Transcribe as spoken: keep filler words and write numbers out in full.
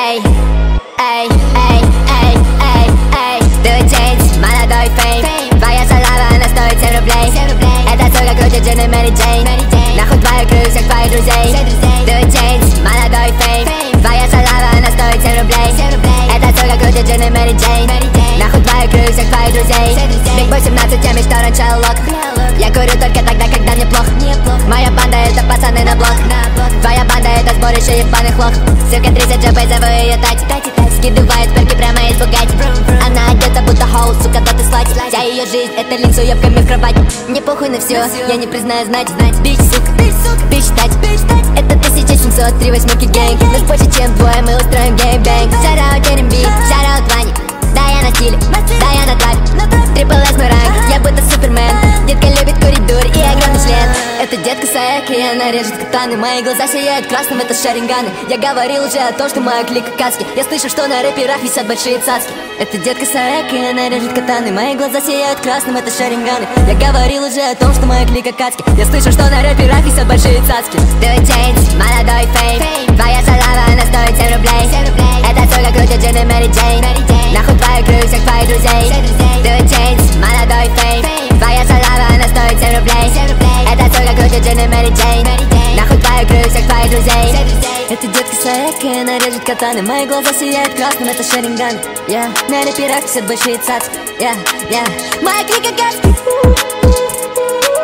Эй, эй, эй, эй, эй, эй. Дует Джейнс, молодой фейм. Твоя шалава, она стоит семь рублей. Это сука крутит джин и Мэри Джейн. Нахуй твою крышу, всех твоих друзей. Дует Джейнс, молодой фейм. Твоя шалава, она стоит семь рублей. Это сука крутит джин и Мэри Джейн. Нахуй твою крышу, всех твоих друзей. Биг Бой семнадцать, я мечтал раньше лок. Я курю только тогда, когда мне плохо. Моя банда это пацаны на блок. Твоя банда это сборище ебаных лох. Сука тридцать джб, зову ее Тати. Скидывает перки прямо из Бугатти. Она одета будто холод, сука, да ты слать. Вся ее жизнь это линзу ебками в кровать. Мне похуй на все, я не признаю знать. Бич, сука, бич тать. Это тысяча семьсот три восьмерки гэнг. Нас больше чем двое, мы устроим геймбэнг. Шараут эр эм би, шараут Ваня. Да я на стиле, да я на трапе. Трипл эс мой ранг, я будто супермен. Детка любит курить дурь и огромный член. Это детка Саэк, и она режет катаны. Мои глаза сияют красным, это шаринганы. Я говорил уже о том, что моя клика каски. Я слышу, что на рэперах висят большие цацки. Это детка Саэк, и она режет катаны. Мои глаза сияют красным, это шаринганы. Я говорил уже о том, что моя клика каски. Я слышу, что на рэперах висят большие цацки. Дует Джейнс, молодой фейм. Твоя шалава, она стоит семь рублей. Это сука крутит джин и Мэри Джейн. Нахуй твою крышу, всех твоих друзей. Дует Джейнс, молодой фейм. Твоя шалава, она стоит семь рублей. Это сука крутит джин и Мэри Джейн. Нахуй твою крышу, всех твоих друзей. Это детка Саэк, и она режет катаны. Мои глаза сияют красным, это шаринганы. Я на рэперах висят большие цацки. Я, я, моя клика каски.